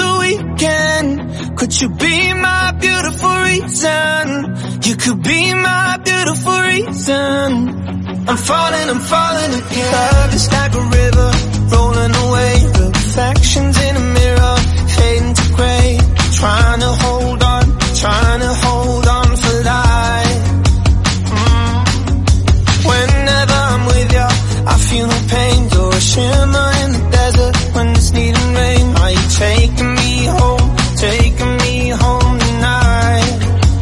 the weekend. Could you be my beautiful reason? You could be my beautiful reason. I'm falling again. Love is like a river rolling away. Reflections in a mirror fading to grey. Trying to hold on for life. Whenever I'm with you, I feel no pain. You're a shimmer in the desert when it's needing rain. Are you taking me home tonight?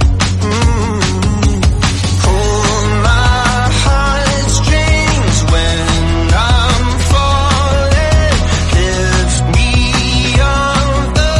Pull my heartstrings when I'm falling. Lift me off the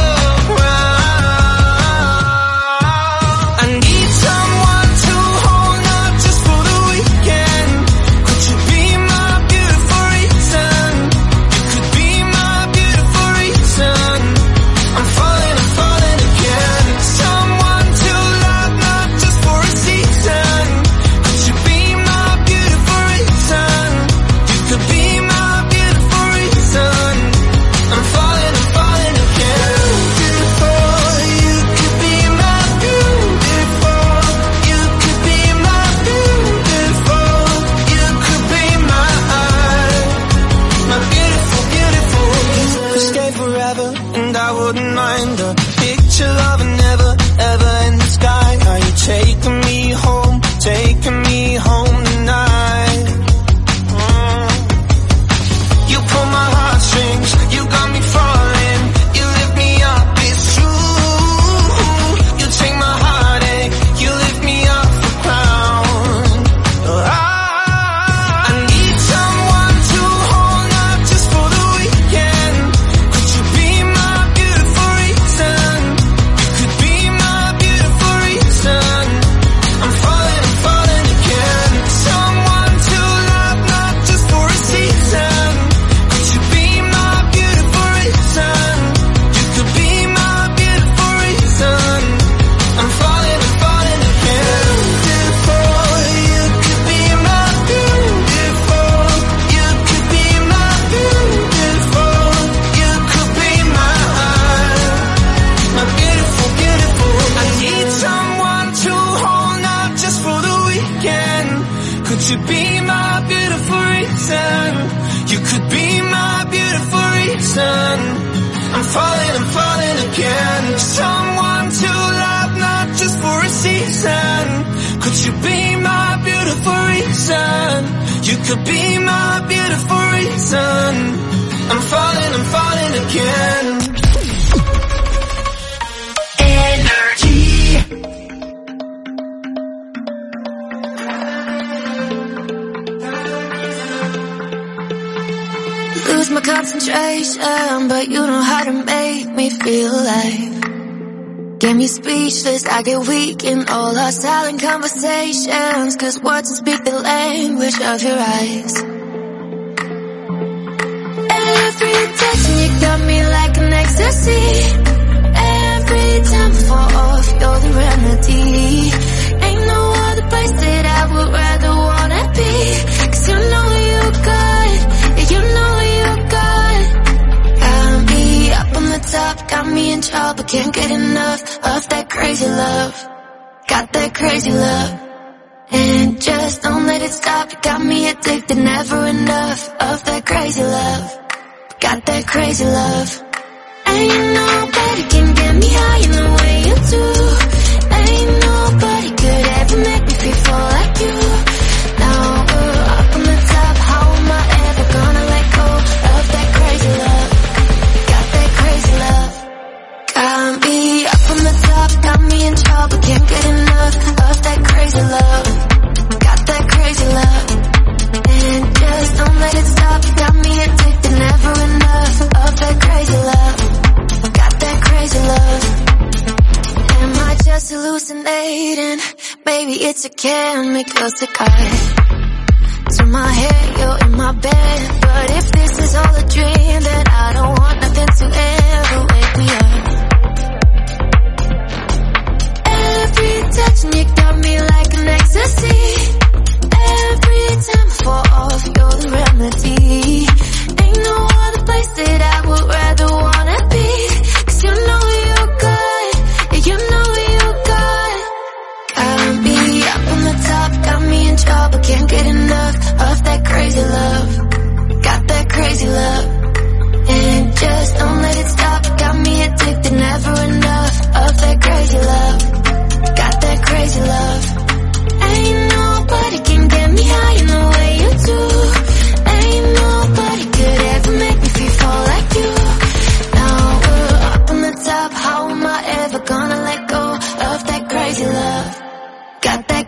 ground. I need someone to hold up just for the weekend. Could you be my beautiful reason? You could be my beautiful reason. I'm falling again. Someone to love, not just for a season. Could you be my beautiful reason? You could be my beautiful reason. I'm falling again. Beautiful, you could be my beautiful. You could be my beautiful. You could be my beautiful, beautiful. You could stay forever and I wouldn't mind a picture of a never, ever in the sky. Are you taking me home tonight? You pull my heartstrings, you got me falling. You lift me up, it's true. You take my heartache, you lift me off the ground. I need someone to hold up just for the weekend. Could you be my beautiful reason? You could be my beautiful reason. I'm falling again. Someone to love, not just for a season. Could you be my beautiful reason? You could be my beautiful reason. I'm falling again. Beautiful, you could be my beautiful. You could be my beautiful. You could be my beautiful, beautiful. I need someone to hold up just for the weekend. Could you be my beautiful reason? You could be my beautiful reason. I'm falling again. Someone to love, not just for a season. Could you be my beautiful reason? You could be my beautiful reason. I'm falling again. Energy. Lose my concentration, but you know how to make me feel alive. Get me speechless, I get weak in all our silent conversations, 'cause words don't speak the language of your eyes. Every touch you got me like an ecstasy. Every time I fall off, you're the remedy. Ain't no other place that I would rather wanna be, 'cause you know you got, you know you got. Got me up on the top, got me in trouble, can't get enough of that crazy love. Got that crazy love, and just don't let it stop. You got me addicted, never enough of that crazy love. Got that crazy love, ain't nobody can get me high in the way you do. Ain't nobody could ever make me feel like you. Now we're up on the top, how am I ever gonna let go of that crazy love? Got that crazy love. Got me up on the top, got me in trouble, can't get enough of that crazy love. Got that crazy love, and just don't let it stop. You got me addicted, never enough of that crazy love. Got that crazy love. Am I just hallucinating? Maybe it's a chemical cigar. To my head, you're in my bed, but if this is all a dream, then I don't want nothing to ever wake me up. Every touch and you got me like an ecstasy. Every time I fall off, you're the remedy. Ain't no other place that I would rather wanna be, 'cause you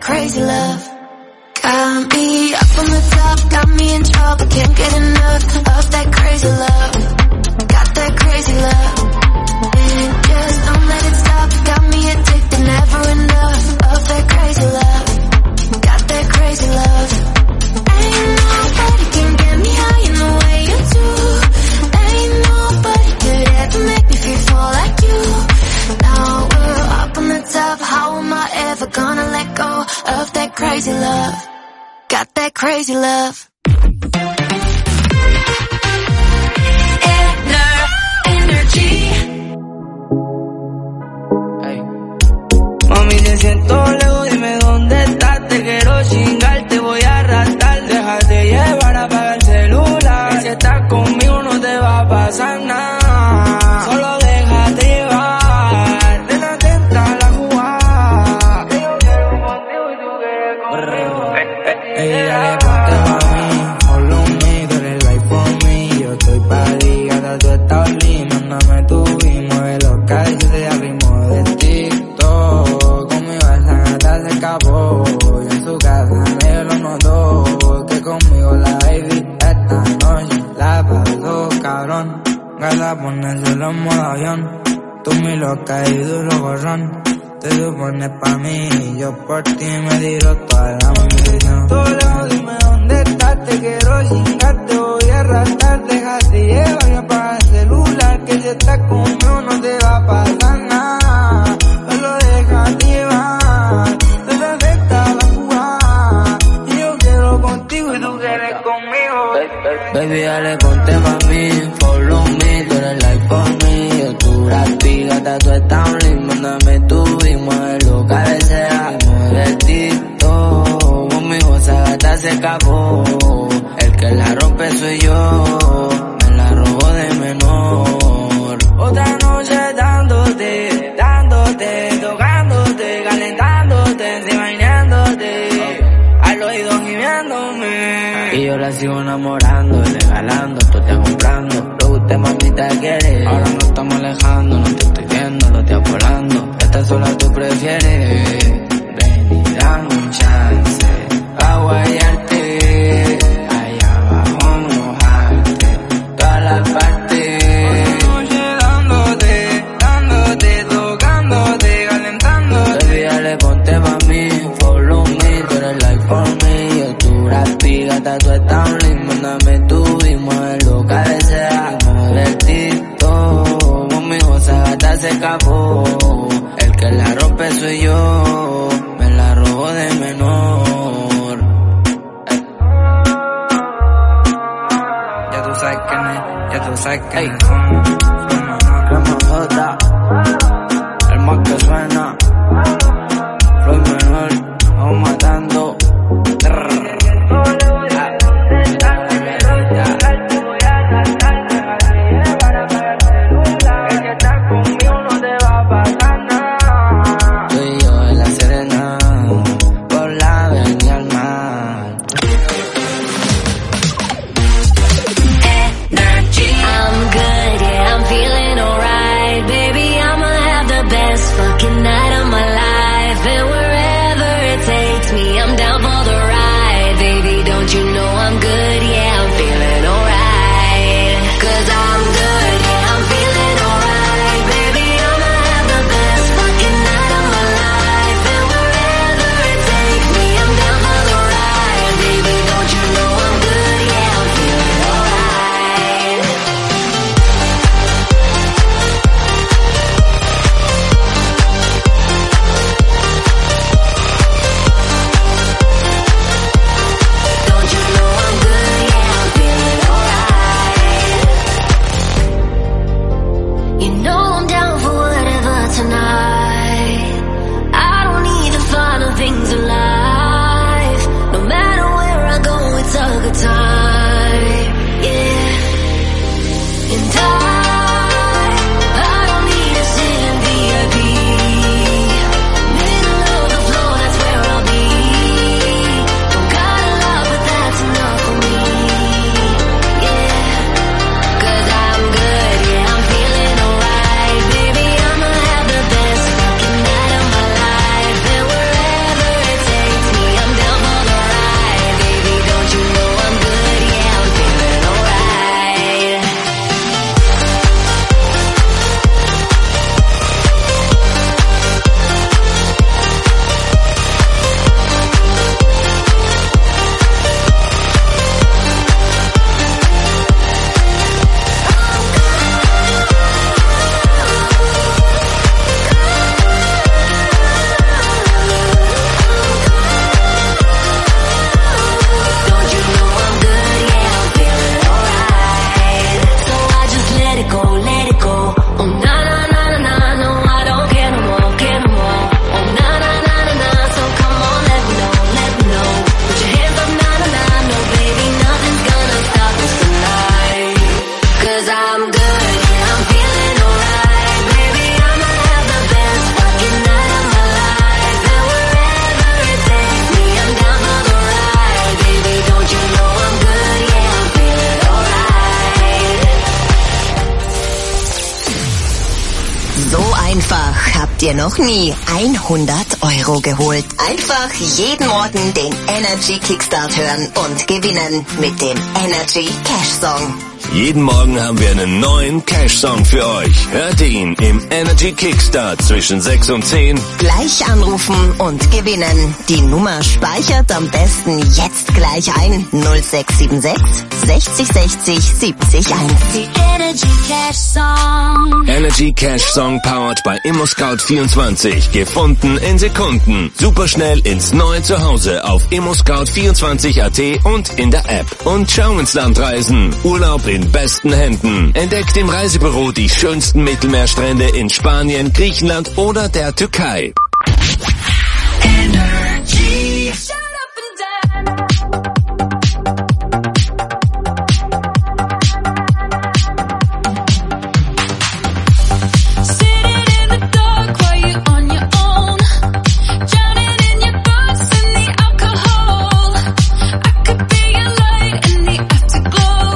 crazy love. Got me up on the top, got me in trouble, can't get enough of that crazy love. Got that crazy love. And just don't let it stop, got me addicted, never enough of that crazy love. Got that crazy love. Ain't nobody can get me high in the way you do. Ain't nobody could ever make me feel like you. Now we're up on the top, how am I ever gonna let go of that crazy love? Got that crazy love. Energy. Hey. Mami, te siento lejos, dime dónde estás. Te quiero chingar, te voy a arrastrar. Déjate llevar, apaga el celular. Que si estás conmigo no te va a pasar nada. Solo déjate llevar. Ven atenta a la jugada. Que yo quiero contigo y tú quieres conmigo. Ey, dale, ponte pa' mí, follow me, tú eres like for me. Yo estoy pa' ti, gata, tú estás lindo. Mándame tu y mueve los callos de ritmo de TikTok. Conmigo esa gata se escapó, y en su casa nadie lo notó. Que conmigo la baby esta noche la pasó, cabrón. Gata, ponérselo en modo avión. Tú mi loca y duro gorrón. Te supones pa' mí y yo por ti me tiro toda la munición. Todo lejos, dime dónde estás, te quiero chingar, te voy a arrastrar. Déjate llevar y apaga el celular, que si estás conmigo no te va a pasar nada. Solo déjate llevar, te te afecta la jugada. Y yo quiero contigo y tú quieres conmigo. Baby, dale, ponte pa' mí, follow me, tú eres like for me. Yo tu rapi, gata, tú estás lindo, mándame tu y mueve lo que desea. Mueve el TikTok, conmigo esa gata se escapó. El que la rompe soy yo, me la robo de menor. Otra noche dándote, dándote, tocándote, calentándote, enseñándote, al oído gimiéndome. Y yo la sigo enamorando, regalando, tú te comprando. Lo que usted mamita quiere, ahora no estamos alejando, no te estoy viendo, lo estoy volando. Esta sola tú prefieres, ven y dame un chance, a guayarte, allá abajo mojarte, todas las partes. Noche dándote, dándote, tocándote, calentándote. Baby, dale, ponte pa' mí, follow me, tú eres like for me. Yo tu rapi, gata, tú estás lindo, mándame tu y mueve lo que desea. Mueve el TikTok, conmigo esa gata se escapó. El que la rompe soy yo, me la robo de menor. Ya tú sabes quién es, ya tú sabes quién es. Crema J, el más que suena. Floyd menor, vamos matando. I'm good, yeah, I'm So einfach habt ihr noch nie 100 € geholt. Einfach jeden Morgen den Energy Kickstart hören und gewinnen mit dem Energy Cash Song. Jeden Morgen haben wir einen neuen Cash-Song für euch. Hört ihn im Energy Kickstart zwischen 6 und 10. Gleich anrufen und gewinnen. Die Nummer speichert am besten jetzt gleich ein. 0676 60 60 70 1. The Energy Cash Song. Energy Cash-Song powered by ImmoScout24. Gefunden in Sekunden. Superschnell ins neue Zuhause auf ImmoScout24.at und in der App. Und schau ins Land reisen. Urlaub in besten Händen. Entdeckt im Reisebüro die schönsten Mittelmeerstrände in Spanien, Griechenland oder der Türkei. Energy. Shut up and dance. Sitting in the dark while you're on your own. Drowning in your thoughts and the alcohol. I could be your light in the afterglow.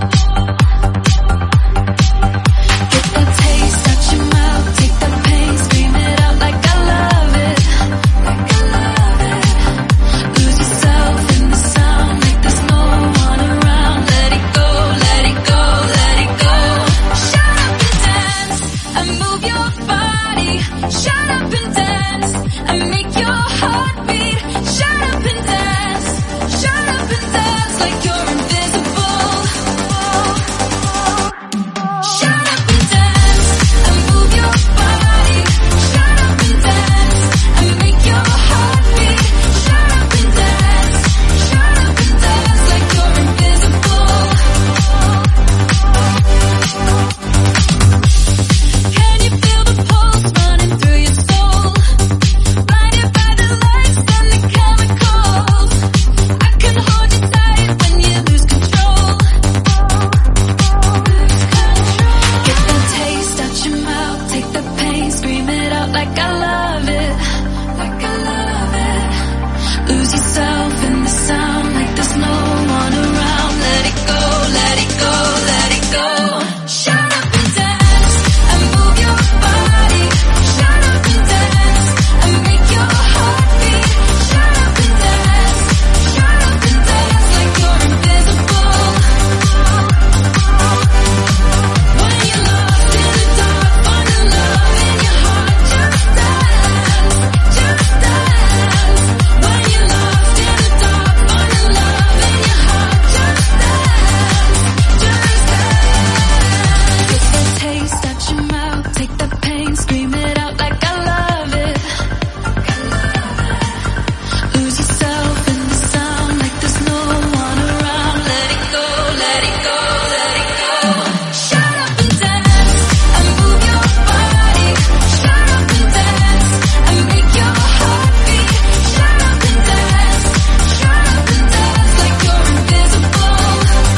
Get that taste out your mouth, take that pain, scream it out like I love it. Like I love it. Lose yourself in the sound like there's no one around. Let it go, let it go, let it go. Shut up and dance and move your body. Shut up and dance and make your heart beat. Shut up and dance. Shut up and dance like you're invisible. Shut up and dance and move your body. Shut up and dance and make your heart beat. Shut up and dance. Shut up and dance like you're invisible. Can you feel the pulse running through your soul? Blinded by the lights and the chemicals. I can hold you tight when you lose control. Get that taste out your mouth, take the pain, scream it out like I love it. Like I love it. Lose yourself in the sound like there's no one around. Let it go, let it go, let it go. Shut up and dance and move your body. Shut up and dance and make your heart beat. Shut up and dance. Shut up and dance like you're invisible. When you're lost in the dark, finding love in your heart, just dance, just dance. When you're lost in the dark, finding love in your heart, just dance, just dance. Get that taste out your mouth, take the pain, scream it out like I love it. Lose yourself in the sound like there's no one around. Let it go, let it go, let it go. Shut up and dance and move your body. Shut up and dance and make your heart beat. Shut up and dance. Shut up and dance like you're invisible.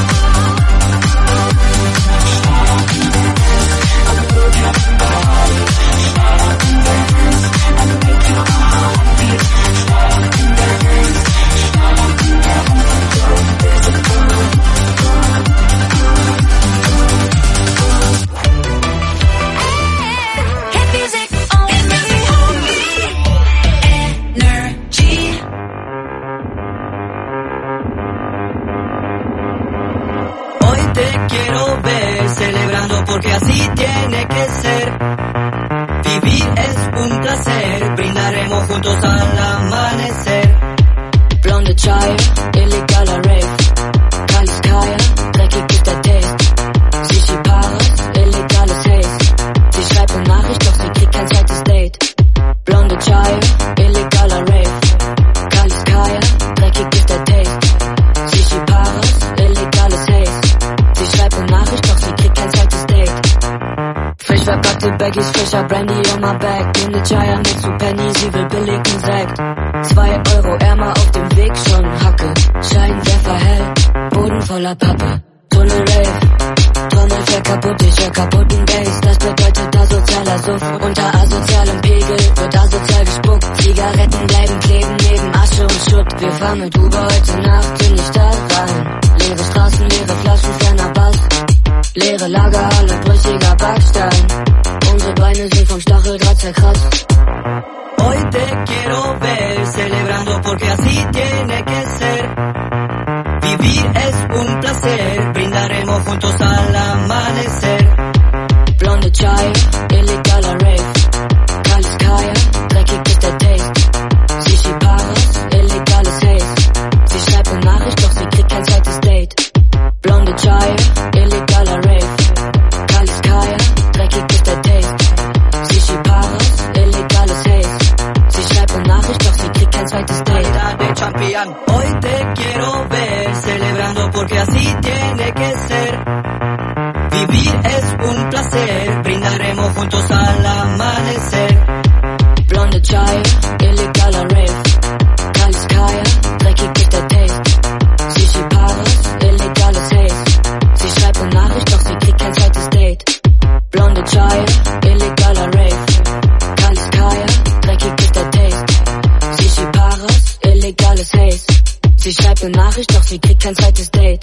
Hit music only. Energy. Hoy te quiero ver celebrando porque así tiene que ser. Vivir es un placer, brindaremos juntos al amanecer. Blonde Chai, illegaler Rave. Kaliskaya, dreckig ist der Taste. Sushi Paris, illegales Haze. Sie schreibt eine Nachricht, doch sie kriegt kein zweites Date. Blonde Chai, illegaler Rave. Kaliskaya, dreckig ist der Taste. Sushi Paris, illegales Haze. Sie schreibt eine Nachricht, doch sie kriegt kein zweites Date. Frisch verpackte Baggies, frischer Brandy on my back. Blonde Chai mit zu Penny, sie will billigen Sekt. 2 Euro Ärmer auf dem Weg, schon Hacke. Scheinwerfer hell, Boden voller Pappe. Tunnel Rave, Trommelfell kaputt, ich hör kaputten Bass. Das bedeutet asozialer Suff. Unter asozialem Pegel wird asozial gespuckt. Zigaretten bleiben kleben neben Asche und Schutt. Wir fahren mit Uber heute Nacht in die Stadt rein. Leere Straßen, leere Flaschen, ferner Bass. Leere Lagerhalle, brüchiger Backstein. Unsere Beine sind gracias, gracias. Hoy te quiero ver celebrando porque así tiene que ser. Vivir es un placer, brindaremos juntos al amanecer. Blonde Chai, illegaler Rave. Kaliskaya, dreckig ist der Taste. Shishi Paras, illegales Haze. Sie schreibt eine Nachricht, doch sie kriegt kein zweites Date. Blonde Chai, illegaler Rave. Kaliskaya, dreckig ist der Taste. Shishi Paras, illegales Haze. Sie schreibt eine Nachricht, doch sie kriegt kein zweites Date. De champion. Hoy te quiero ver celebrando porque así tiene que ser. Vivir es un placer, brindaremos juntos al amanecer. Blonde Chai, illegaler Rave. Kaliskaya, dreckig ist der Taste. Shishi Paras, illegales Haze. Sie schreibt eine Nachricht, doch sie kriegt kein zweites Date. Blonde Chai, illegaler Rave. Kaliskaya, dreckig ist der Taste. Shishi Paras, illegales Haze. Sie schreibt eine Nachricht, doch sie kriegt kein zweites Date.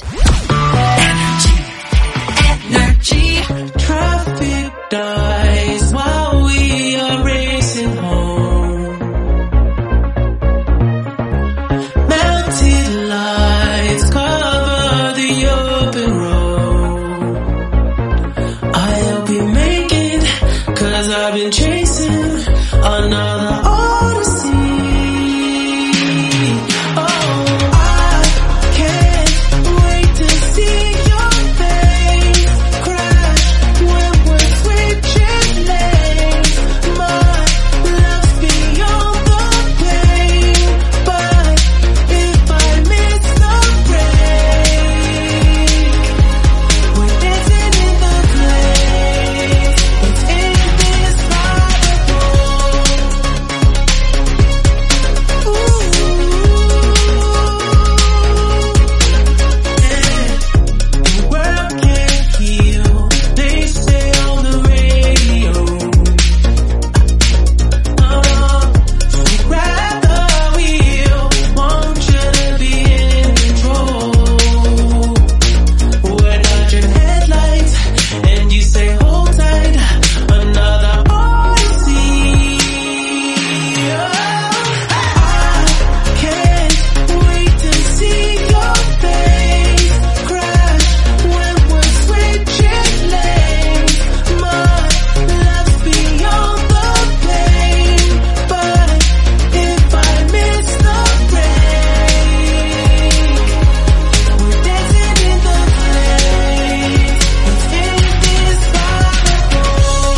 Energy, traffic dies while we are racing home. Melted lights cover the open road. I'll be making, 'cause I've been chasing another odyssey. Oh, I can't wait to see your face crash when we're switching lanes. My love's beyond the pain, but if I miss the break, we're dancing in the place. It's indescribable. The world can't heal, they say on the radio. So grab the wheel, want you to be in control. We're dodging headlights, and you say hold tight, another odyssey. I can't wait to see your face crash when we're switching lanes. My love's beyond the pain, but if I miss the break, we're dancing in the place. It's indescribable.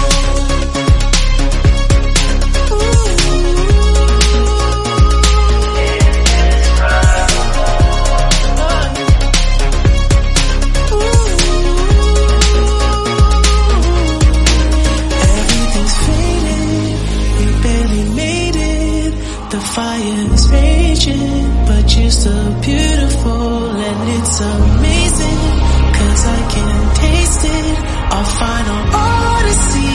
Everything's faded, we barely made it. The fire is raging, but you're so beautiful and it's amazing, 'cause I can taste it, our final odyssey.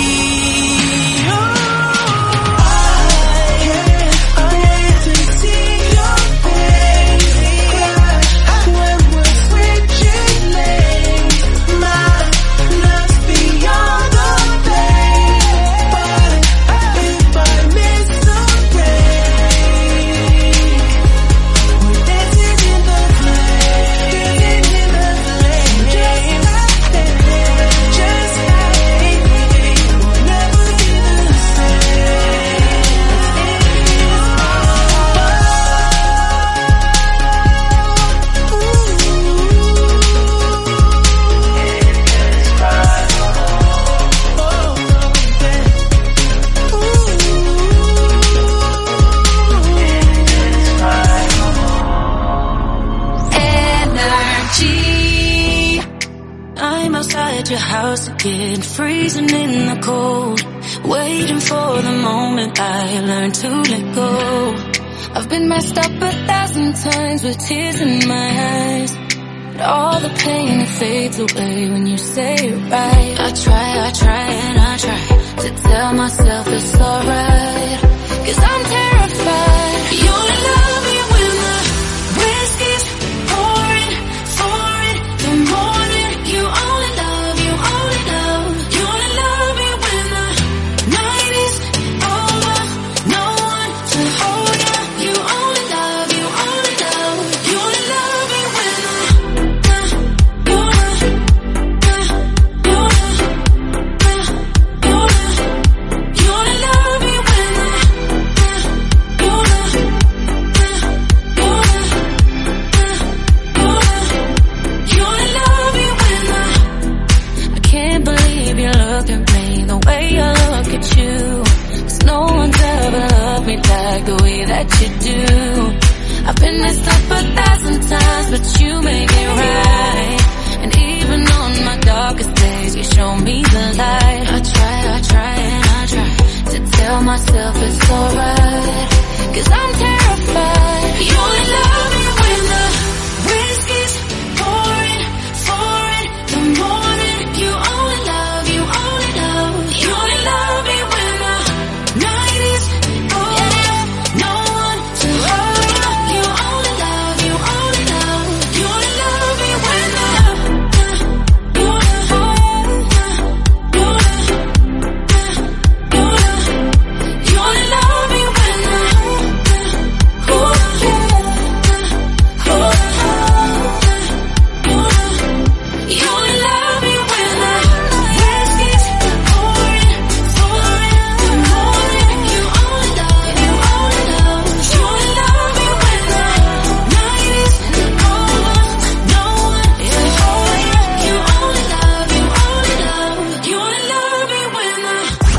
I can't wait to see your face crash when we're switching lanes. My love's beyond the pain, but if I miss the break, we're dancing in the place. Just like we'll never be the same. Energy. I'm outside your house again, freezing in the cold, waiting for the moment I learn to let go. I've been messed up 1,000 times with tears in my eyes, but all the pain it fades away when you say it right. I try and I try to tell myself it's alright, 'cause I'm terrified. You only love me when the whiskey's pouring, pouring the morning. You only love me when the night like the way that you do. I've been messed up 1,000 times, but you make it right. And even on my darkest days, you show me the light. I try to tell myself it's alright, 'cause I'm terrified. You only love me when the whiskey's pouring the morning. You only love, you only love. You only love me when the night is over. No one to hold you. You only love, you only love. You only love me when the you only love me when the you only love me when the whiskey's pouring the morning. You only love, you only love. You only love me when the night is over. No one to hold you. You only love, you only love. You only love me when the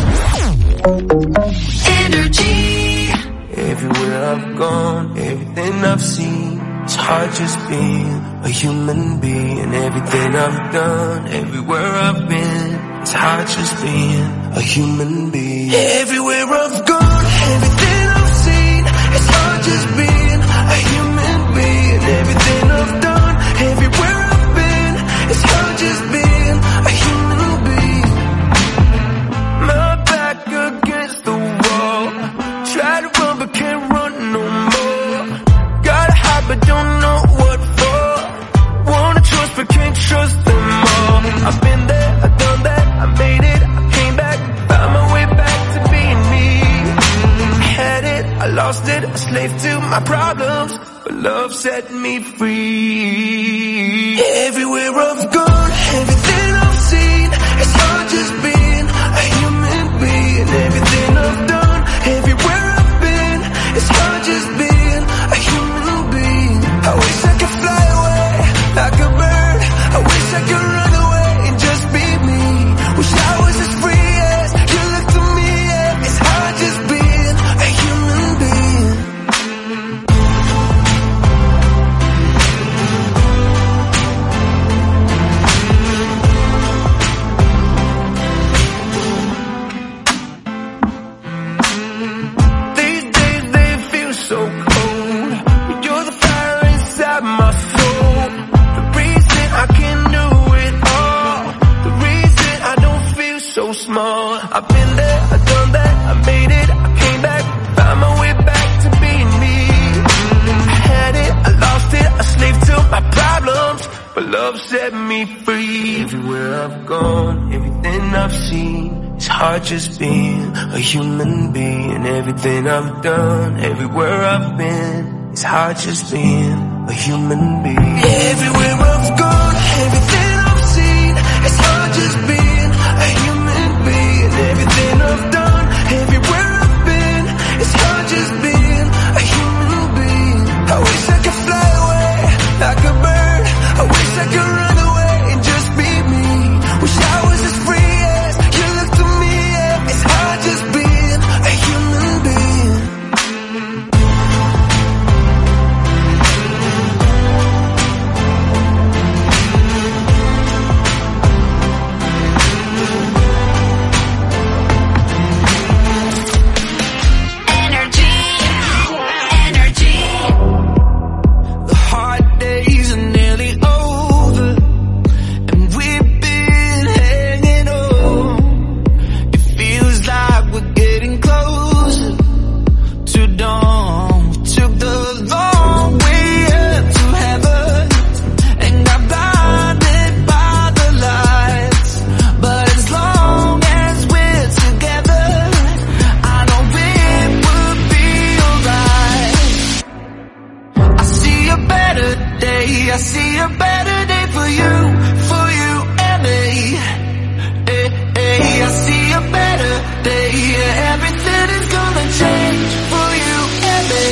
energy. Everywhere I've gone, everything I've seen, it's hard just being a human being. Everything I've done, everywhere I've been, it's hard just being a human being. Everywhere I've gone, everything I've seen, it's hard just being a human being. Everything I've done, everywhere I've been, it's hard just being a human being. My back against the wall, try to run but can't run no more. Gotta hide but don't know what for. Wanna trust but can't trust them all. I've been there, I've done that, I made it, I came back, found my way back to being me. I had it, I lost it, a slave to my problems, but love set me free. Everywhere I've gone, everything I've seen, it's hard just being a human being. Everything I've done, everywhere I've been, it's hard just being a human being. I wish I could fly away like a bird. I wish I could run away and just be me. Wish I was as free as you look to me. Yeah. It's hard just being a human being. These days they feel so cold. You're the fire inside my soul. The reason I can do it all. The reason I don't feel so small. I've been there, I've done that, I made it, I came back, found my way back to being me. I had it, I lost it, a slave to my problems, but love set me free. Everywhere I've gone, everything I've seen, it's hard just being a human being. Everything I've done, everywhere I've been, it's hard just being a human being. Everywhere I've gone, everything I've seen, it's hard just being a human being. Everything I've done, everywhere I've been, it's hard just being a human being. I wish I could fly away like a bird. I wish I could run away and just be me. Wish I was as free as you look to me. Yeah. It's hard just being a human being. The hard days are nearly over, and we've been hanging on. It feels like we're getting closer to dawn. We took the long way up to heaven and got blinded by the lights. But as long as we're together, I know it will be alright. I see a better day, I see a better day for you and me. I see a better day, yeah, everything is gonna change for you and me.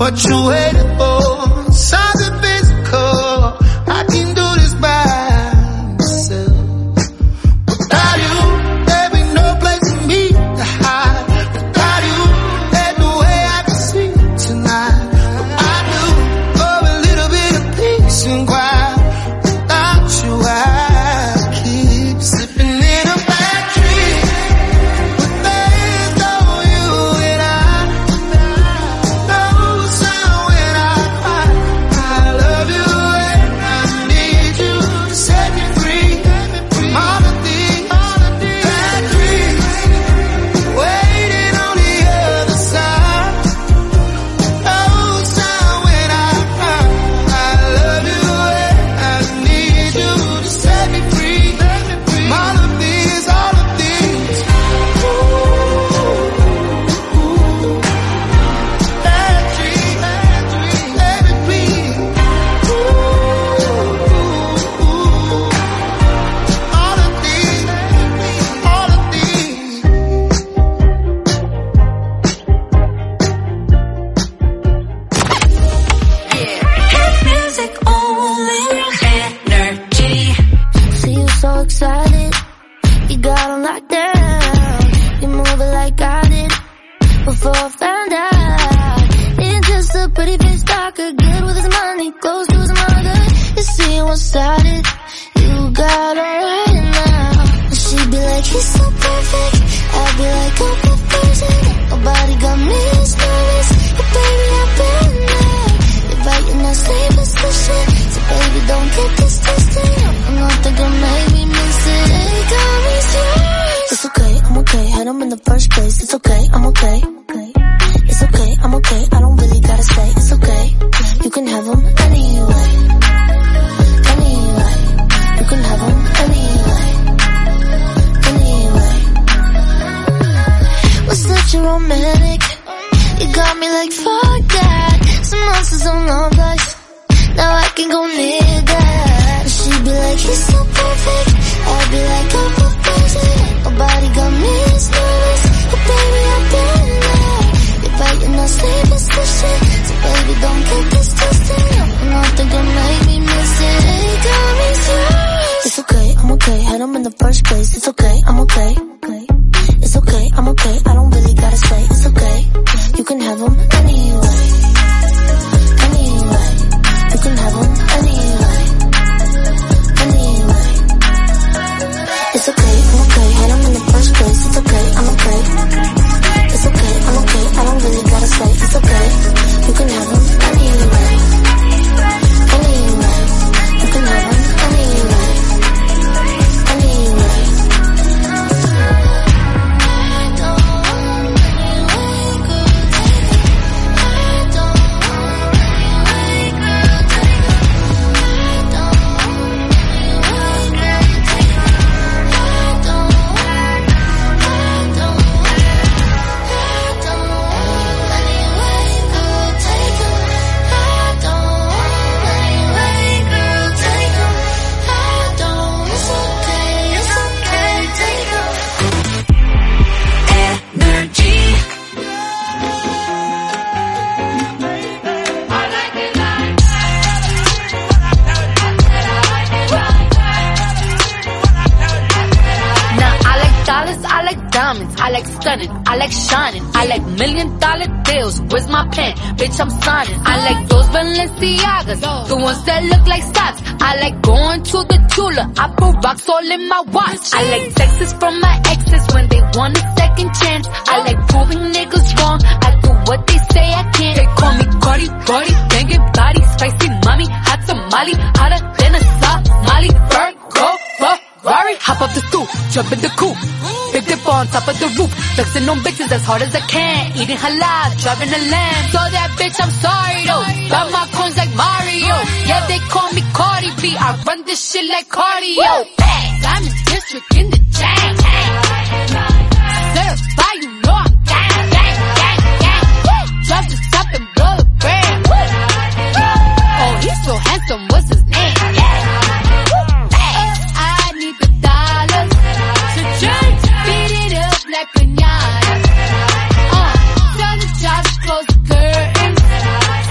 what you waiting for? Something physical. I can do this by myself. Without you, there be no place for me to hide. Without you, there's no way I can sleep tonight. But I do for a little bit of peace and quiet. Without you, I keep slipping in a bad dream. But there's no you and I. No sound when I cry. I love you and I need you to set me free from all of these bad dreams. Waiting on the other side. No sound when I cry. I love you and I need you to set me free from all of these, all of these. Bad dreams, let it be. All of these, all of these. Hit music only. Energy. See you so excited. You got on lockdown. You move it like I did before I found out. Ain't just a pretty face talker, good with his money, close to his mother. You see what started. You got alright now. She be like, he's so perfect. I'd be like, I'm perfect. Nobody got me as nervous. But baby, I've been there. You're right in that same position. So baby, don't get this twisted. I'm not gonna make me miss it. Hey, got me serious. It's okay, I'm okay. Had him in the first place. It's okay, I'm okay. It's okay, I'm okay. I don't really gotta say it's okay. You can have him anyway. Anyway. You can have him anyway. Anyway. Was such a romantic. You got me like fuck that. Some monsters on the place. Now I can go near that. She be like, he's so perfect. I'd be like, I'm perfect. Nobody got me as nervous. But baby, I've been there. You're right in that same position. So baby, don't get this twisted. I'm not gonna make me miss it. Hey, got me serious. It's okay, I'm okay. Had him in the first place. It's okay, I'm okay. It's okay, I'm okay. I don't really gotta say it's okay. You can have him anyway. Anyway. You can have him anyway. Anyway. It's okay, I'm okay. Had him in the first place. It's okay, I'm okay. It's okay, I'm okay. I don't really gotta say it's okay. You can have him anyway. Anyway. You can have him anyway. Anyway. I like stunning, I like shining, I like $1 million deals. Where's my pen? Bitch, I'm signing. I like those Balenciagas, the ones that look like socks. I like going to the Tula, I put rocks all in my watch. I like texts from my exes when they want a second chance. I like proving niggas wrong, I do what they say I can't. They call me Cardi, Cardi, banging body, spicy mommy, hot tamale, hotter than a Somali. Virgo, Ferrari, hop up the stoop, jump in the coupe. Big dip on top of the roof, flexing on bitches as hard as I can. Eating halal, driving a lamb. So that bitch, I'm sorry though. Got my coins like Mario. Yeah, they call me Cardi B. I run this shit like cardio. I'm in district in the chain. Certified, you know I'm gang, gang, gang, gang. Drop the top and blow the brand. Oh, he's so handsome, what's his name? I need the dollars to change. Beat it up like piñatas. Tell the job to close the curtains.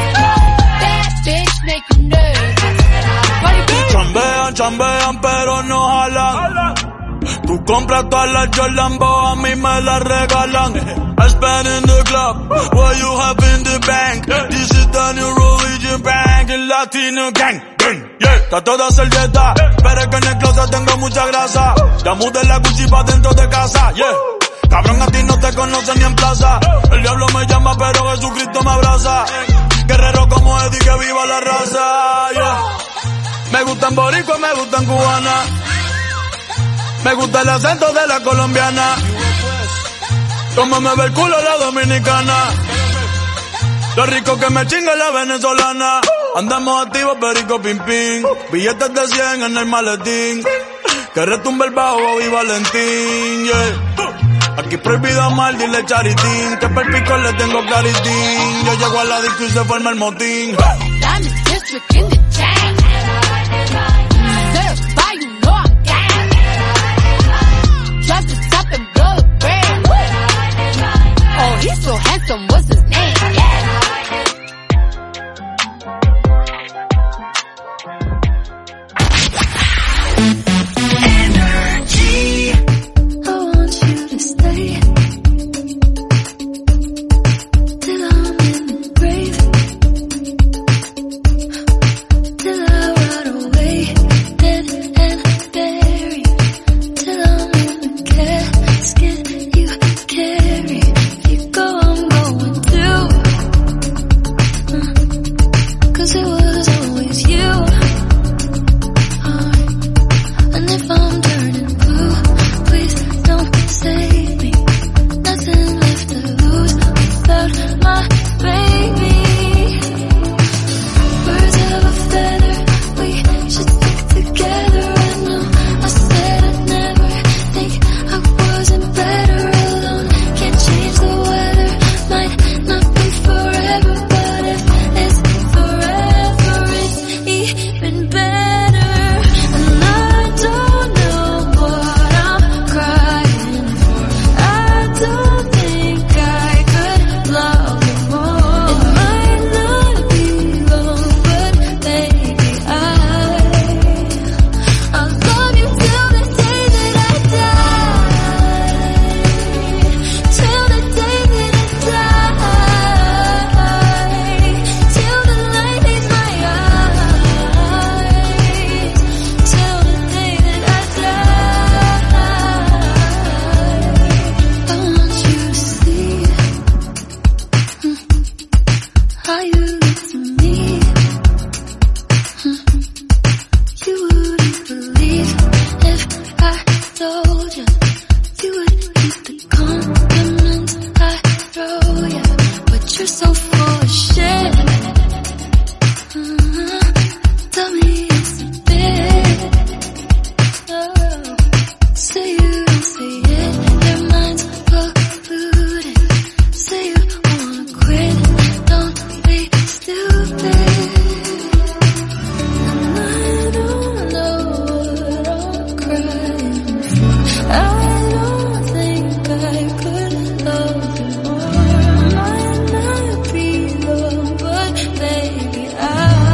chambean pero no jalan. Tú compras todas las Jordan, a mí me las regalan. I spend in the club, what you have in the bank. This is the new religion bank, el Latino gang. Yeah, trato de hacer dieta, pero es que en el closet tengo mucha grasa. Ya mudé la Gucci pa' dentro de casa, yeah. Cabrón, a ti no te conocen ni en plaza. El diablo me llama, pero Jesucristo me abraza. Guerrero como Eddie, que viva la raza, yeah. Me gustan boricua, me gustan cubana. Me gusta el acento de la colombiana. Como me ve el culo la dominicana. Lo rico que me chinga la venezolana. Andamos activos, perico, pim, pim. Billetes de 100 en el maletín. Que retumbe el bajo y Valentín, yeah. Aquí prohibido amar, dile charitín. Que per pico le tengo claritín. Yo llego a la disco y se forma el motín. Oh, he's so handsome, what's his name? Energy. I want you to stay till I'm in the grave, till I rot away, dead and buried, till I'm in the casket you carry. I'm going through, 'cause it was always you. And if I'm turning blue, please don't save me. Nothing left to lose without my baby. Birds of a feather, we should stick together. I know I said I'd never think I wasn't better alone. Can't change the weather. Might not be forever, but if it's forever, it's even better. And I don't know what I'm crying for. I don't think I could love you more. It might not be long, but baby, I'll love you till the day that I die. Till the day that I die, till the light leaves my eyes, till the day that I die. I want you to see how you look to me. You wouldn't believe if I told you. You would keep the compliments I throw you, but you're so full of shit. Tell me it's a bit. Say you don't say it, your mind's polluted. Say you wanna quit, don't be stupid. And I don't know what I'm crying for. I don't think I could love you more. Might not be long, but baby, I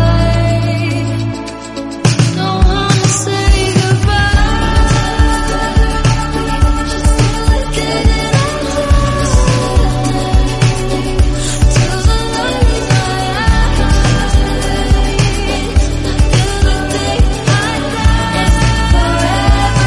don't wanna say goodbye. Just till the day that I die, till the light in my eyes, till the day I die. It's forever,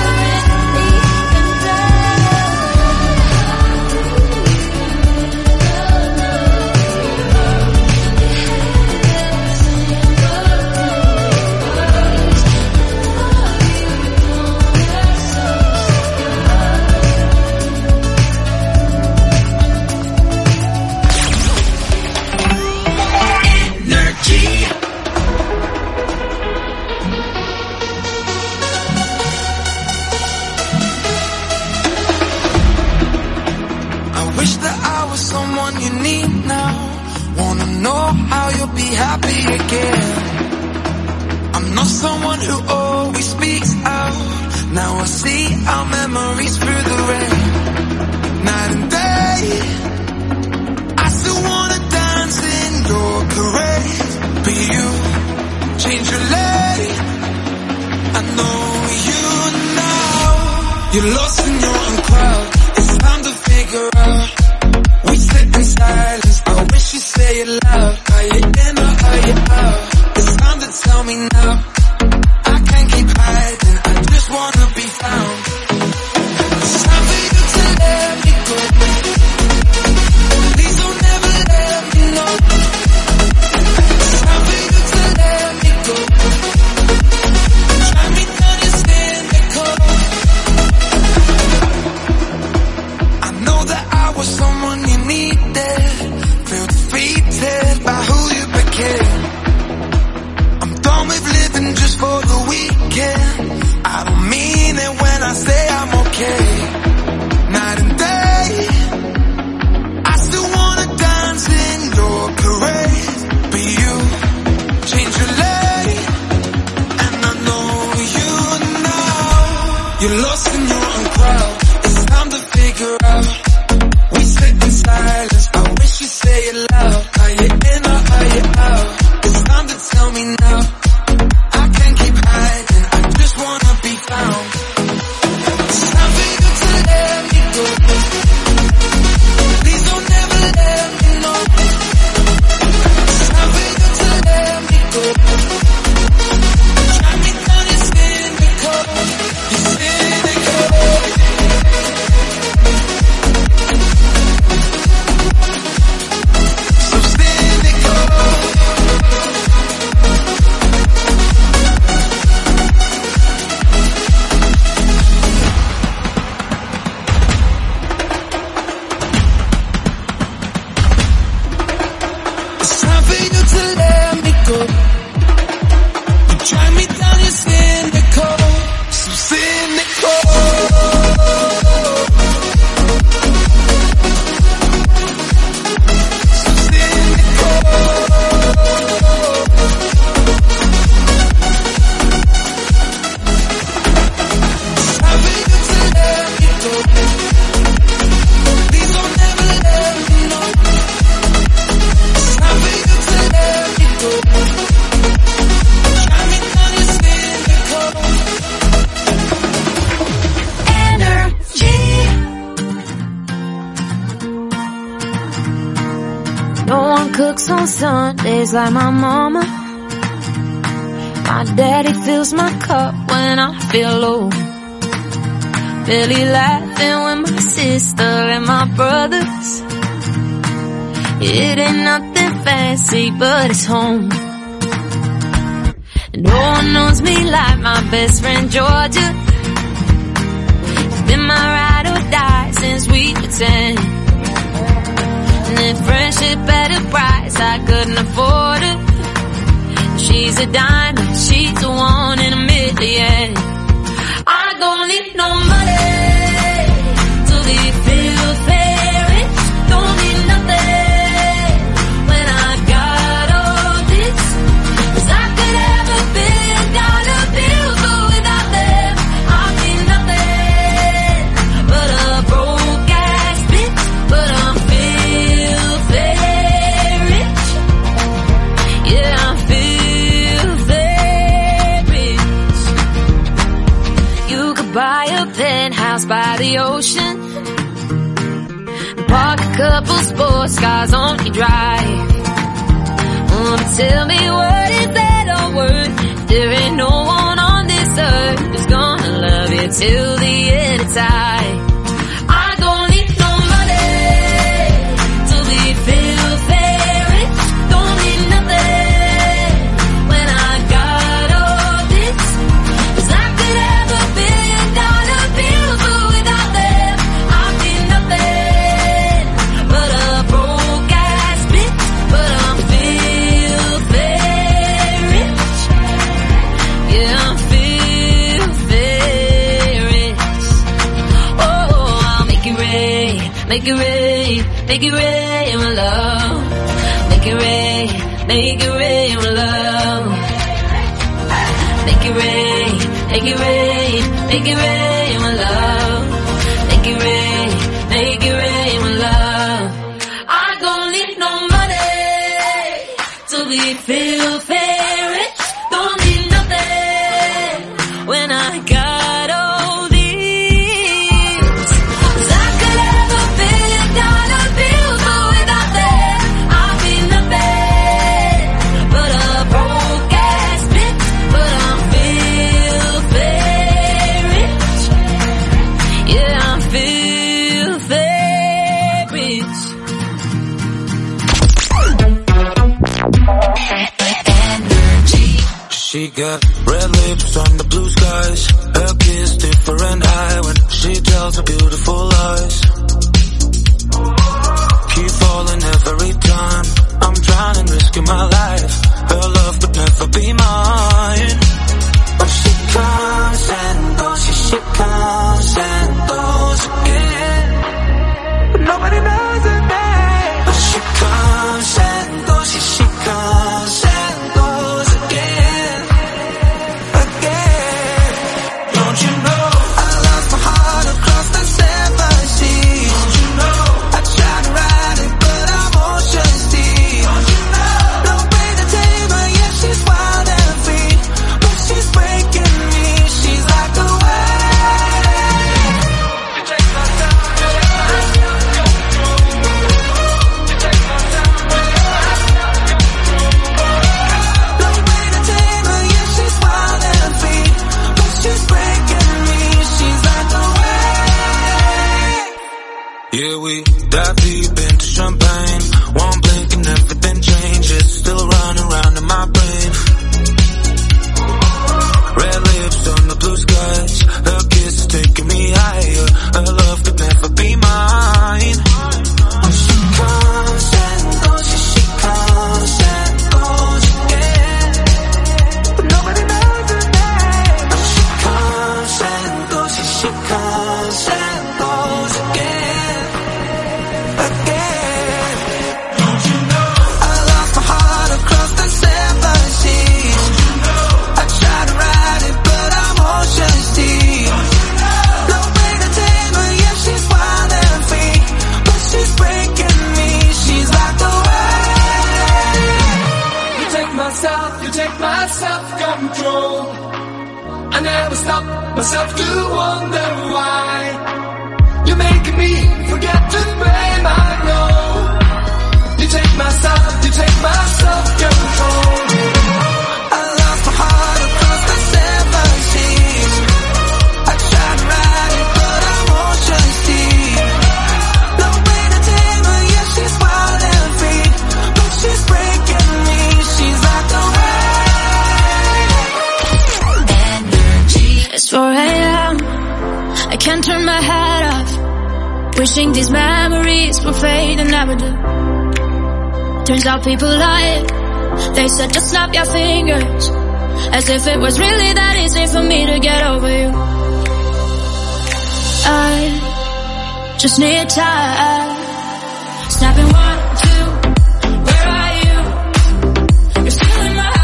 I wish that I was someone you need now. Wanna know how you'll be happy again. I'm not someone who always speaks out. Now I see our memories through the rain. Night and day, I still wanna dance in your parade. But you change your lane. I You're lost in your own crowd. It's time to figure out. We sit in silence. I wish you'd say it loud. Are you in or are you out? It's time to tell me now. I can't keep hiding. I just wanna be found. It's time for you to let me go. Please don't ever let me know. It's time for you to let me go. Try me down, you're cynical. I know that I was someone you needed. Feel defeated by who you became. I'm done with living just for the weekend. I don't mean it when I say I'm okay. Night and day, I still wanna dance in your parade. But you change your lane, and I know you now. You're lost in your own crowd. It's time to figure out. We sit in silence. I wish you'd say it loud. Are you in or are you out? It's time to tell me now. I can't keep hiding. I just wanna be found. It's time for you to let me go. Please don't ever let me know. It's time for you to let me go. Try me down, you're cynical. You're cynical. So cynical. It's time for you to let me go. You drive me down, you're cynical. So cynical. So cynical. It's time for you to let me go. Please don't ever let me know. It's time for you to let me go. Try me down, you're cynical. Energy. No one cooks on Sundays like my mama. My daddy fills my cup when I feel low. Barely laughing with my sister and my brothers. It ain't nothing fancy, but it's home. And no one knows me like my best friend Georgia. She's been my ride or die since we were 10. And if friendship at a price, I couldn't afford it. She's a diamond, she's a one in a million. I don't need no money to be filthy rich. Don't need nothing when I got all this. 'Cause I could have a $1 billion bills, but without them I'd be nothing but a broke ass bitch. But I'm filthy rich. Yeah, I'm filthy rich. You could buy a penthouse by the ocean, park a couple sports cars on your drive. Tell me what is that all worth? There ain't no one on this earth who's gonna love you till the end of time. I don't need no money to be filthy rich. Don't need nothing when I got all this. 'Cause I could have a $1 billion bills, but without them I'd be nothing but a broke ass bitch. But I'm filthy rich. Yeah, I'm filthy rich. Oh, I'll make it rain, make it rain, make it rain, my love. Make it rain, make it rain, my love. Make it rain, make it rain, make it rain, my love. Make it rain, make it rain, my love. I don't need no money to be filthy rich. Don't need nothing when I got all these. Yeah, red lips on the blue skies. Her kiss different high when she tells her beautiful lies. Keep falling every time. I'm drowning, risking my life. Her love could never be mine. But she comes and goes, she comes and goes again. But nobody knows her name. But she comes and goes, she comes and goes again. Again. Don't you know I lost my heart across the 7 seas? Don't you know I tried to ride it but I'm ocean's deep? Don't you know no way to tame her, yeah she's wild and free. But she's breaking me, she's like a wave. You take my time, you take my time, you take my time, no way to tame her, yeah she's wild and free. But she's breaking me, she's like a wave. Yeah, we dive deep into champagne. One blink and everything changes. Still running around in my brain. Red lips on the blue skies. Her kiss is taking me higher. Her love could never be mine. She comes and goes, she comes and goes again. But nobody knows her name. She comes and goes, she comes and goes again. Again. Don't you know I lost my heart across the 7 seas? Don't you know I tried to ride it but I'm ocean's deep? Don't you know no way to tame her, yeah she's wild and free. But she's breaking me, she's like a wave. You take my self, you take my self-control. I never stop myself to wonder why. You're making me forget to blame, I know. You take my self, you take my self-control. I lost my heart across the 7 seas. I tried to ride it but I'm ocean's deep. No way to tame her, yeah she's wild and free. But she's breaking me, she's like a wave. It's 4 a.m. I can't turn my head off. Wishing these memories would fade and never do. Turns out people lie. They said just snap your fingers. As if it was really that easy for me to get over you. I just need time. Snapping 1, 2, where are you? You're still in my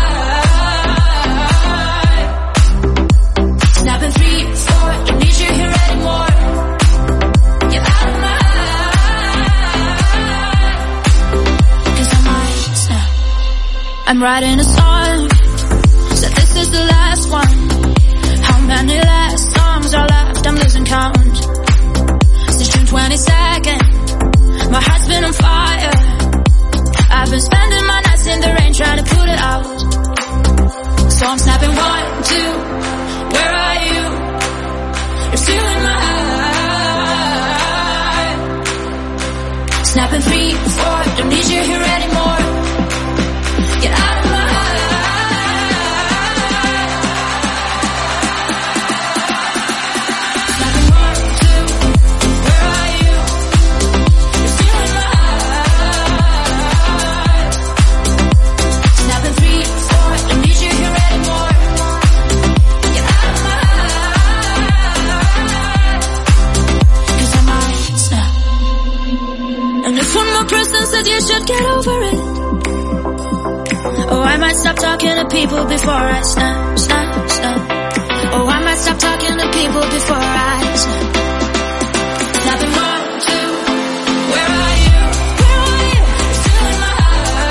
eye. Snapping 3, 4, don't need you here anymore. Get out of my eye. 'Cause I might snap. I'm writing a song. Said this is the last one. How many last songs are left? I'm losing count. Since June 22nd, my heart's been on fire. I've been spending my nights in the rain trying to put it out. So I'm snapping 1, 2, where are you? You're still in my eye. Snapping 3, 4, don't need you here anymore. Get out of my eye. Snapping 1, 2, where are you? You're still in my eye. Snapping 3, 4, don't need you here anymore. Get out of my eye. 'Cause I might snap. And if one more person said you should get over it, oh, I might stop talking to people before I snap, snap, snap. Oh, I might stop talking to people before I snap. Snapping 1, 2, where are you? Where are you? Still in my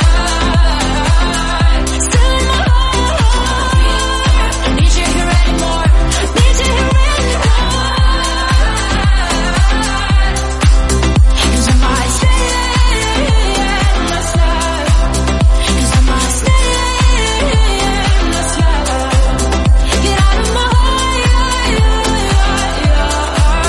eye. Still in my eye. Don't need you here anymore. Need you here anymore. 'Cause I might stay in my snap. 'Cause I might stay in my snap. Get out of my eye.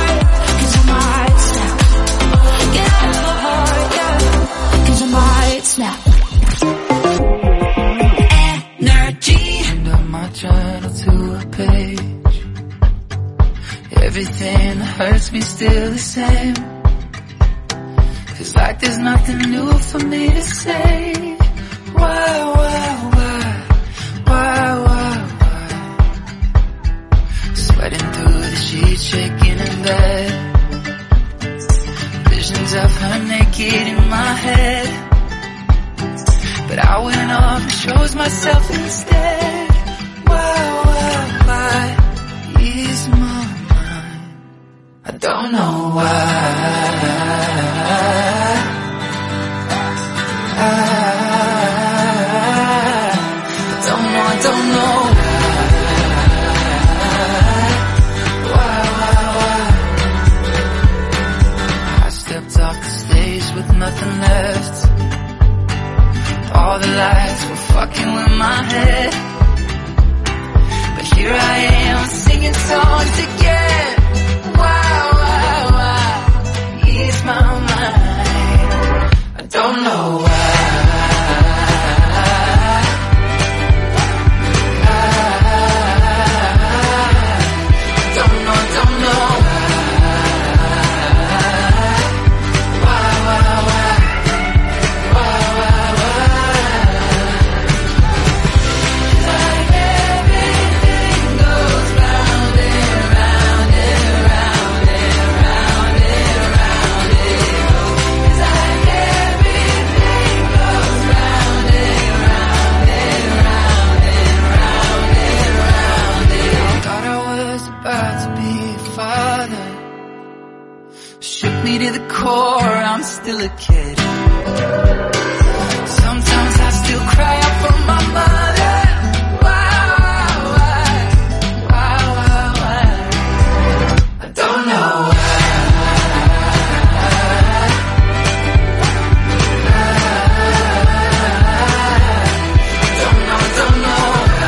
still the same. Feels like there's nothing new for me to say. Why? Sweating through the sheets, shaking in bed. Visions of her naked in my head. But I went off and chose myself instead. Why is my mind? I don't know why. I don't know why. I stepped off the stage with nothing left. All the lights were fucking with my head. But here I am singing songs again. Why ease my mind? I don't know why. To the core, I'm still a kid. Sometimes I still cry out for my mother. Why? I don't know why. Don't know.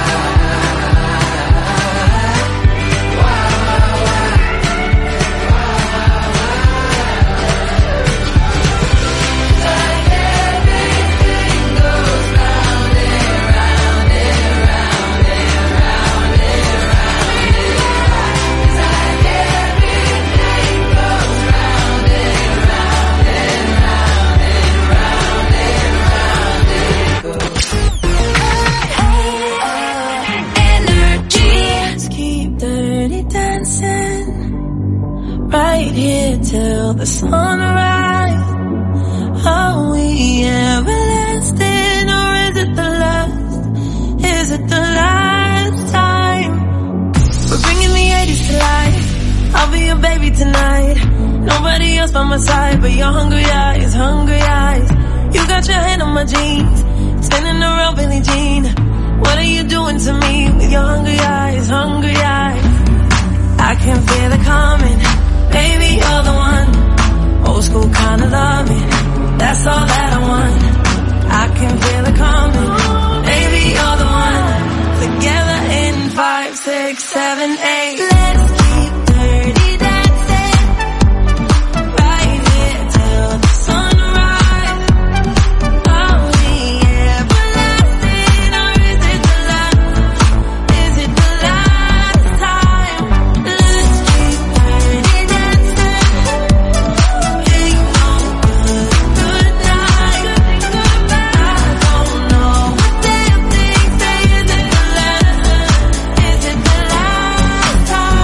Right here till the sunrise. Are we everlasting, or is it the last? Is it the last time? We're bringing the 80s to life. I'll be your baby tonight. Nobody else by my side but your hungry eyes, hungry eyes. You got your hand on my jeans, spinning around Billie Jean. What are you doing to me with your hungry eyes, hungry eyes? I can feel it coming. Baby, you're the one. Old school kinda love me. That's all that I want. I can feel it coming. Baby, you're the one. Together in 5, 6, 7, 8. Let's keep dirty dancing. Right here till the sunrise. Are we everlasting, or is it the last? Is it the last time? Let's keep dirty dancing. Ain't no good night. I don't know what damn thing say. Is it the last? Is it the last time?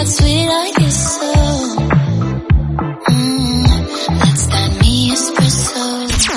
got sweet like this, so that's that me espresso.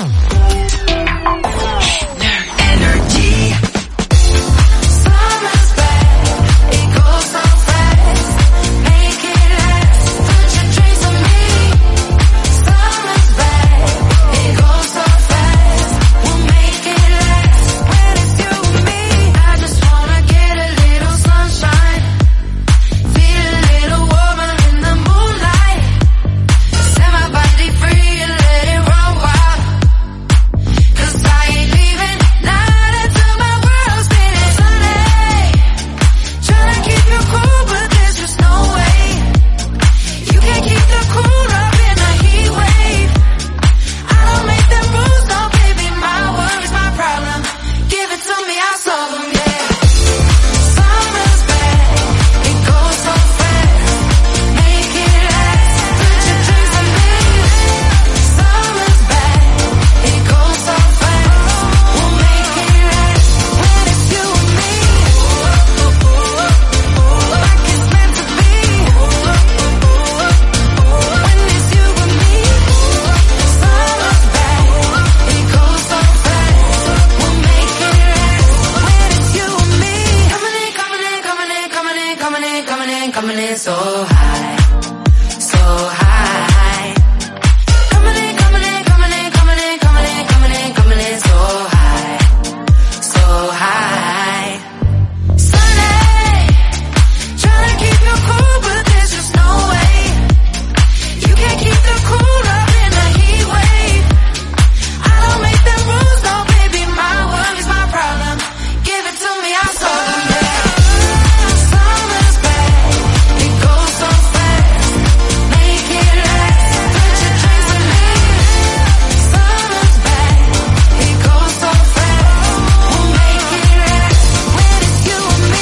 Summer's back, it goes so fast. Make it last, put your drinks on me. Summer's back, it goes so fast. We'll make it last when it's you and me. I just wanna get a little sunshine, feel a little warmer in the moonlight. Set my body free and let it run wild. 'Cause I ain't leaving not until my world's spinning. Sunday, tryna keep you cool, but there's just no way. You can't keep the cool up in a heat wave. I don't make the rules, no baby, my worries, my problem. Give it to me, I'll solve them, yeah. Summer's back, it goes so fast. Make it last, put your drinks on me. Summer's back, it goes so fast. We'll make it last when it's you and me. Like it's meant to be. When it's you and me. Summer's back, it goes so fast. We'll make it last when it's you and me. Coming in, coming in, coming in, coming in, coming in, coming in, coming in so high, so high. Coming in, coming in, coming in, coming in, coming in, coming in, coming in so high, so high. Sunday, tryna keep you cool, but there's just no way. You can't keep the cool up in a heat wave. I don't make the rules, no baby, my worries, my problem. Give it to me, I'll solve them, yeah. Summer's back, it goes so fast. Make it last, put your drinks on me. Summer's back, it goes so fast. We'll make it last when it's you and me.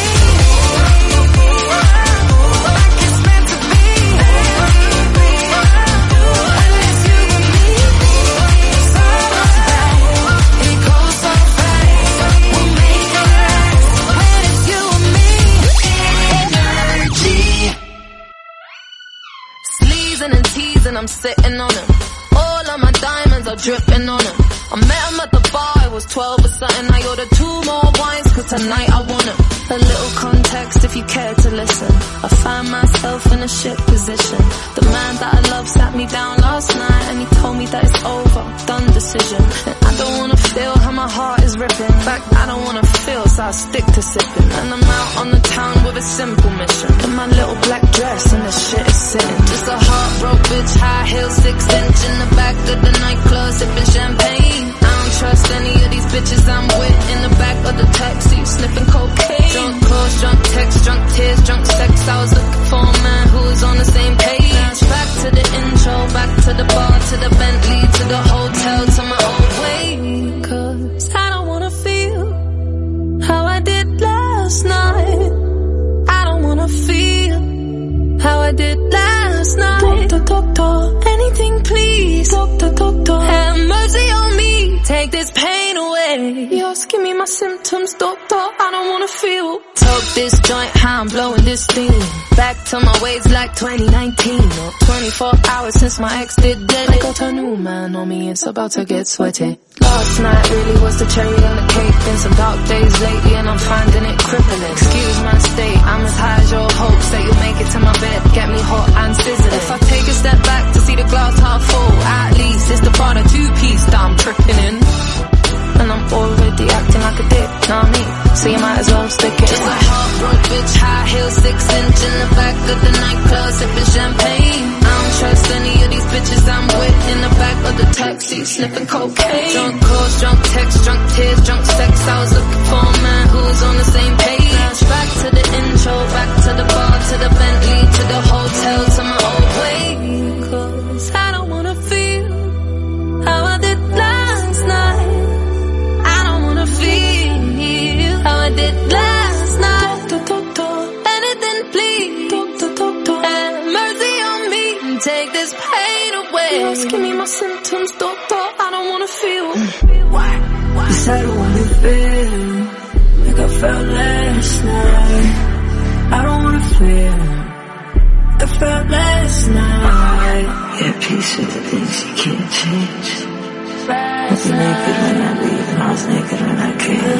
Like it's meant to be. When it's you and me. Summer's back, it goes so fast. We'll make it last when it's you and me. Energy. Sleezing and teasing, I'm sitting on him. All of my diamonds are dripping on him. I met him at the bar, it was 12 or something. I ordered 2 more wines, 'cause tonight I want him. A little context if you care to listen. I find myself in a shit position. The man that I love sat me down last night and he told me that it's over, done decision. And I don't wanna feel how my heart is ripping. In fact, I don't wanna feel, so I stick to sipping. And I'm out on the town with a simple mission. In my little black dress and the shit is sitting. Just a heartbroken bitch, high heels, 6-inch in the back of the nightclub, sipping champagne. I don't trust any of these bitches I'm with. In the back of the taxi, sniffing cocaine. Drunk calls, drunk texts, drunk tears, drunk sex. I was looking for a man who was on the same page. Back to the intro, back to the bar, to the Bentley, to the hotel, to my old way. 'Cause I don't wanna feel how I did last night. I don't wanna feel how I did last night. Doctor, anything please. Doctor, have mercy on me. Take this pain away. You're asking me my symptoms, doctor. I don't wanna feel. Took this joint, how I'm blowing this steam. Back to my ways like 2019. Or 24 hours since my ex did dead. I got a new man on me, it's about to get sweaty. Last night really was the cherry on the cake. Been some dark days lately and I'm finding it crippling. Excuse my state, I'm as high as your hopes that you'll make it to my bed. Get me hot and sizzling. If I take a step back to see the glass half full, at least it's the Prada 2-piece that I'm tripping in. And I'm already acting like a dick, know what I mean? So you might as well stick it. Just a heartbroken bitch, high heels, 6-inch in the back of the nightclub, sipping champagne. I don't trust any of these bitches I'm with. In the back of the taxi, sniffing cocaine. Drunk calls, drunk texts, drunk tears, drunk sex. I was looking for a man who was on the same page. Back to the intro, back to the bar, to the Bentley, to the hotel, to my old way. 'Cause I don't wanna feel how I did last night. I don't wanna feel how I did last night. Doctor, anything please. Doctor, have mercy on me. Take this pain away. You're asking me my symptoms, doctor. I don't wanna feel. Cause I don't wanna feel like I felt last night. I don't wanna feel felt last night. Yeah, peace with the things you can't change. I was naked when I leave and I was naked when I came.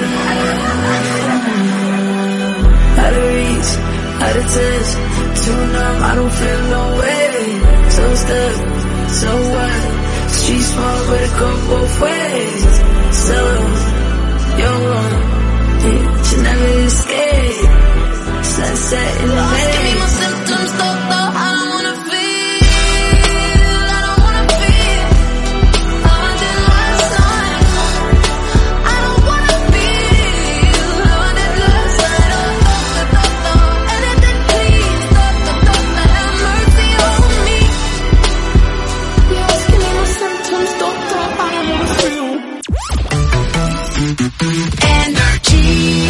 Out of reach, out of touch, too numb, I don't feel no way. So stuck, so what? Street small but it go both ways. So, you're wrong, you never escape. Sunset in the Lost, give me my symptoms, though, I don't wanna feel, I don't wanna feel how I did last night. I don't wanna feel how I did last night. Anything please, have mercy on me. Lost, give me my symptoms, though, I don't wanna feel. Energy.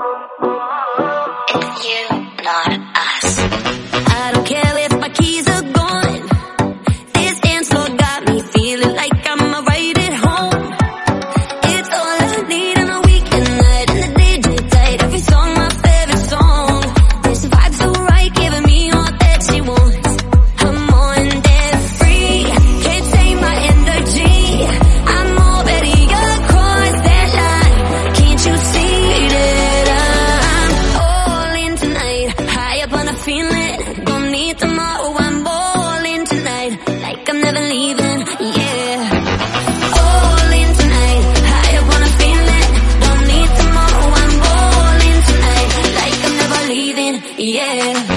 You, not us. I don't care if my keys are gone. This dance floor got me feeling like I'm right at home. It's all I need on a weekend night, and the DJ tight. Every song my favorite song. This vibe so right, giving me all that she wants. I'm on that free, can't take my energy. I'm already across that line. Can't you see that I'm all in tonight? High up on a feeling, don't need tomorrow. I'm all in tonight, like I'm never leaving. Yeah, all in tonight. High up on a feeling, don't need tomorrow. I'm all in tonight, like I'm never leaving. Yeah.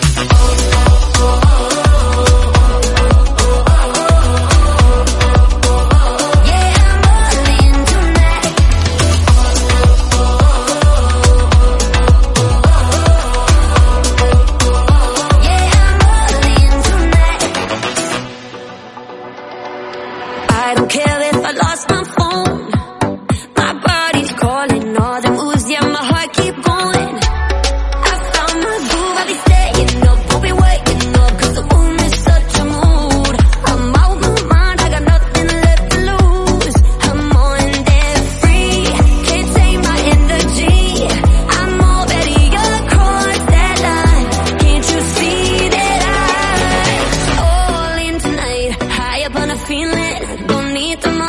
Yeah, I'm all in tonight. Yeah, I'm all in tonight. I don't care if I lost my phone. My body's calling, all the moves, yeah, my heart keep going. I found my groove, I'll be staying up, won't be waking up, 'cause the moon is such a mood. I'm out my mind, I got nothing left to lose. I'm on that free, can't take my energy. I'm already across that line. Can't you see that I'm all in tonight? High up on a feeling, don't need tomorrow.